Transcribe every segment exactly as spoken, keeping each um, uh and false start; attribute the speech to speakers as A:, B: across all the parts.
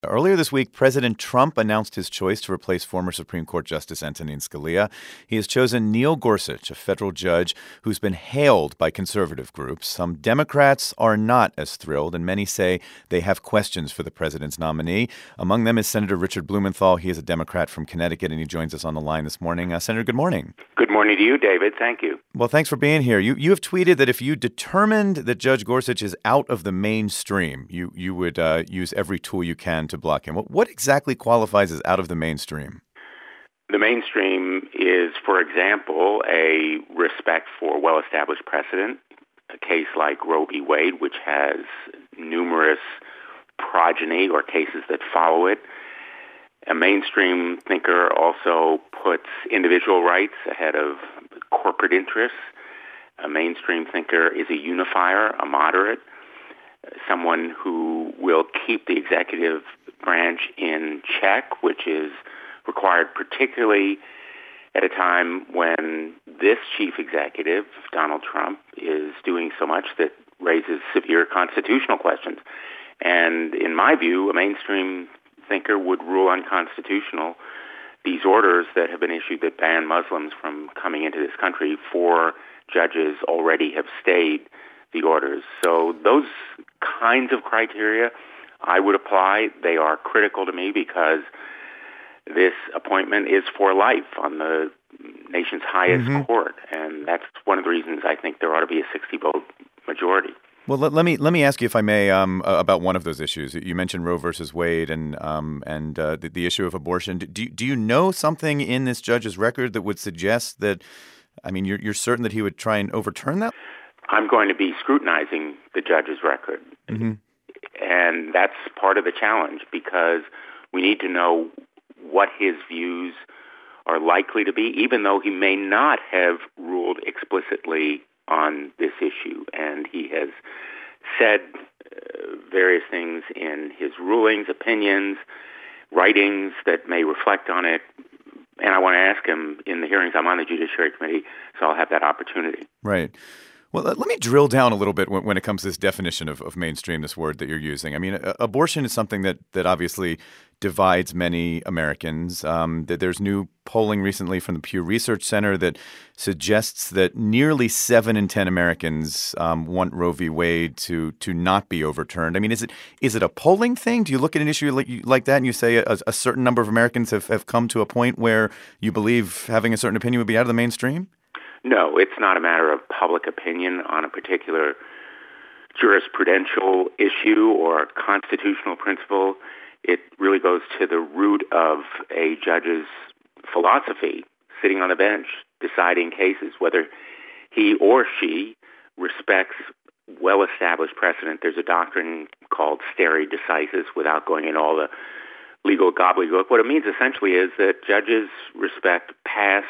A: Earlier this week, President Trump announced his choice to replace former Supreme Court Justice Antonin Scalia. He has chosen Neil Gorsuch, a federal judge who's been hailed by conservative groups. Some Democrats are not as thrilled, and many say they have questions for the president's nominee. Among them is Senator Richard Blumenthal. He is a Democrat from Connecticut, and he joins us on the line this morning. Uh, Senator, good morning.
B: Good morning to you, David. Thank you.
A: Well, thanks for being here. You you have tweeted that if you determined that Judge Gorsuch is out of the mainstream, you, you would uh, use every tool you can to block him. What, what exactly qualifies as out of the mainstream?
B: The mainstream is, for example, a respect for well-established precedent, a case like Roe v. Wade, which has numerous progeny or cases that follow it. A mainstream thinker also puts individual rights ahead of corporate interests. A mainstream thinker is a unifier, a moderate, someone who will keep the executive branch in check, which is required particularly at a time when this chief executive, Donald Trump, is doing so much that raises severe constitutional questions. And in my view, a mainstream thinker would rule unconstitutional these orders that have been issued that ban Muslims from coming into this country. Four judges already have stayed the orders. So those kinds of criteria I would apply. They are critical to me because this appointment is for life on the nation's highest
A: Mm-hmm.
B: court, and that's one of the reasons I think there ought to be a sixty-vote majority.
A: Well, let, let me let me ask you, if I may, um, about one of those issues. You mentioned Roe versus Wade and um, and uh, the, the issue of abortion. Do you, do you know something in this judge's record that would suggest that? I mean, you're you're certain that he would try and overturn that?
B: I'm going to be scrutinizing the judge's record,
A: Mm-hmm.
B: and that's part of the challenge because we need to know what his views are likely to be, even though he may not have ruled explicitly on this issue. And he has said uh, various things in his rulings, opinions, writings that may reflect on it. And I want to ask him in the hearings. I'm on the Judiciary Committee, so I'll have that opportunity.
A: Right. Well, let me drill down a little bit when, when it comes to this definition of, of mainstream, this word that you're using. I mean, a, abortion is something that, that obviously divides many Americans. Um, that there's new polling recently from the Pew Research Center that suggests that nearly seven in ten Americans um, want Roe v. Wade to to not be overturned. I mean, is it is it a polling thing? Do you look at an issue like, like that and you say a, a certain number of Americans have, have come to a point where you believe having a certain opinion would be out of the mainstream?
B: No, it's not a matter of public opinion on a particular jurisprudential issue or constitutional principle. It really goes to the root of a judge's philosophy, sitting on the bench, deciding cases, whether he or she respects well-established precedent. There's a doctrine called stare decisis, without going into all the legal gobbledygook. What it means essentially is that judges respect past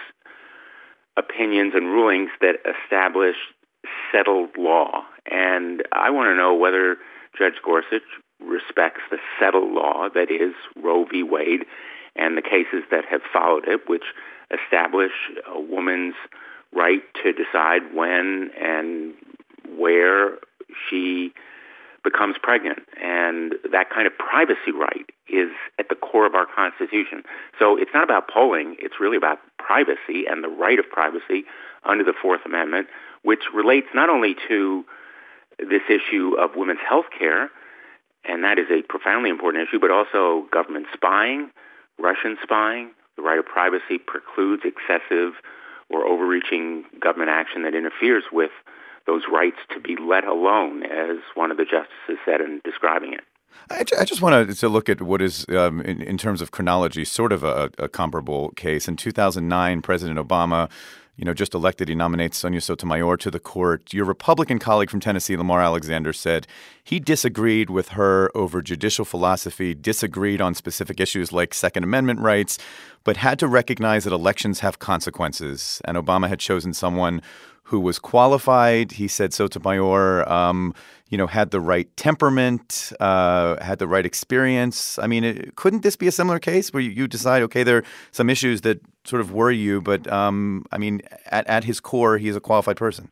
B: opinions and rulings that establish settled law. And I want to know whether Judge Gorsuch respects the settled law that is Roe v. Wade and the cases that have followed it, which establish a woman's right to decide when and where she becomes pregnant. And that kind of privacy right is at the core of our Constitution. So it's not about polling. It's really about privacy and the right of privacy under the Fourth Amendment, which relates not only to this issue of women's health care, and that is a profoundly important issue, but also government spying, Russian spying. The right of privacy precludes excessive or overreaching government action that interferes with those rights to be let alone, as one of the justices said in describing it.
A: I, I just wanted to look at what is, um, in, in terms of chronology, sort of a, a comparable case. In two thousand nine, President Obama, you know, just elected, he nominates Sonia Sotomayor to the court. Your Republican colleague from Tennessee, Lamar Alexander, said he disagreed with her over judicial philosophy, disagreed on specific issues like Second Amendment rights, but had to recognize that elections have consequences. And Obama had chosen someone who was qualified. He said Sotomayor, um, you know, had the right temperament, uh, had the right experience. I mean, it, couldn't this be a similar case where you, you decide, okay, there are some issues that sort of worry you, but um, I mean, at, at his core, he's a qualified person?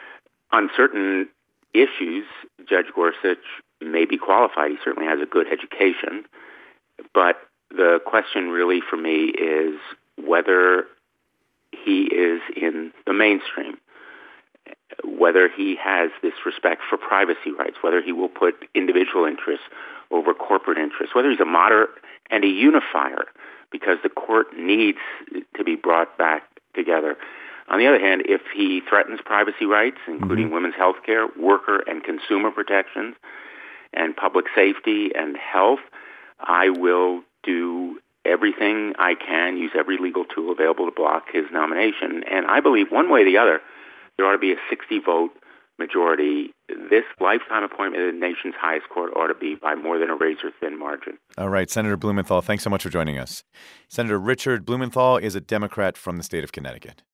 B: On certain issues, Judge Gorsuch may be qualified. He certainly has a good education. But the question really for me is whether he is in the mainstream, whether he has this respect for privacy rights, whether he will put individual interests over corporate interests, whether he's a moderate and a unifier, because the court needs to be brought back together. On the other hand, if he threatens privacy rights, including mm-hmm. women's health care, worker and consumer protections, and public safety and health, I will do everything I can, use every legal tool available to block his nomination. And I believe one way or the other, there ought to be a sixty-vote majority. This lifetime appointment of the nation's highest court ought to be by more than a razor-thin margin.
A: All right, Senator Blumenthal, thanks so much for joining us. Senator Richard Blumenthal is a Democrat from the state of Connecticut.